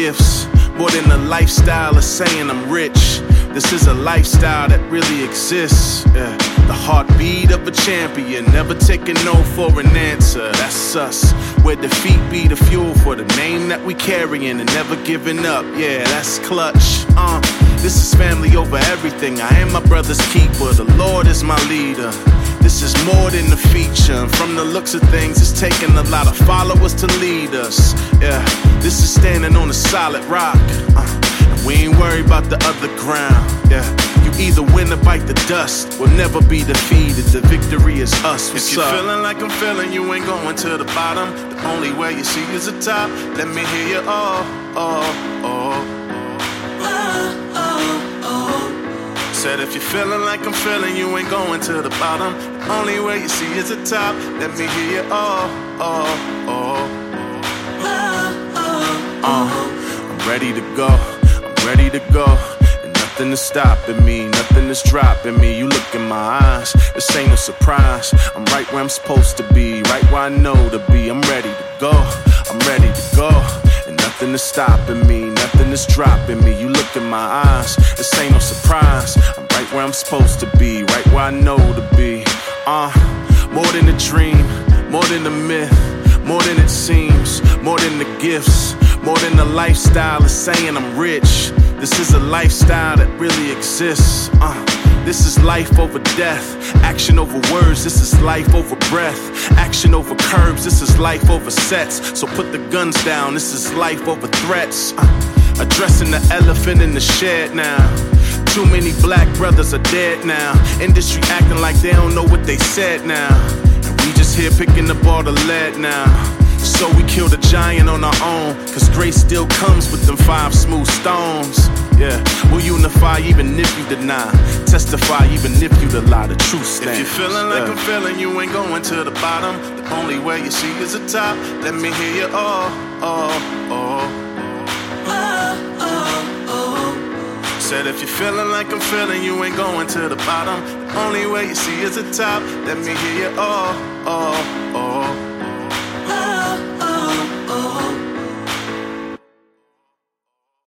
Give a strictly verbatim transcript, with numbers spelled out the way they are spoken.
gifts, more than a lifestyle of saying I'm rich. This is a lifestyle that really exists. Yeah. The heartbeat of a champion, never taking no for an answer. That's us, where defeat be the fuel for the name that we carrying and never giving up. Yeah, that's clutch. Uh, this is family over everything. I am my brother's keeper. The Lord is my leader. This is more than a feature. And from the looks of things, it's taking a lot of followers to lead us. Yeah, this is standing on a solid rock. Uh, We ain't worried about the other ground, yeah. You either win or bite the dust. We'll never be defeated, the victory is us. What's if you're up? feeling like I'm feeling, you ain't going to the bottom. The only way you see is the top. Let me hear you, oh, oh, oh, oh, oh, oh. Said if you're feeling like I'm feeling, you ain't going to the bottom. The only way you see is the top. Let me hear you, oh, oh, oh, oh, uh, I'm ready to go. Ready to go, and nothing is stopping me, nothing is dropping me. You look in my eyes, this ain't no surprise. I'm right where I'm supposed to be, right where I know to be. I'm ready to go, I'm ready to go, and nothing is stopping me, nothing is dropping me. You look in my eyes, this ain't no surprise. I'm right where I'm supposed to be, right where I know to be. Uh, more than a dream, more than a myth, more than it seems, more than the gifts, more than a lifestyle of saying I'm rich. This is a lifestyle that really exists. Uh, this is life over death, action over words. This is life over breath, action over curbs. This is life over sets. So put the guns down. This is life over threats. Uh, addressing the elephant in the shed now. Too many black brothers are dead now. Industry acting like they don't know what they said now. And we just here picking up all the lead now. So we killed a giant on our own, cause grace still comes with them five smooth stones. Yeah, we'll unify even if you deny, testify even if you lie, the truth stands. If you're feeling like yeah. I'm feeling, you ain't going to the bottom. The only way you see is the top. Let me hear you, oh, oh, oh, oh, oh, oh. Said if you're feeling like I'm feeling, you ain't going to the bottom. The only way you see is the top. Let me hear you, oh, oh,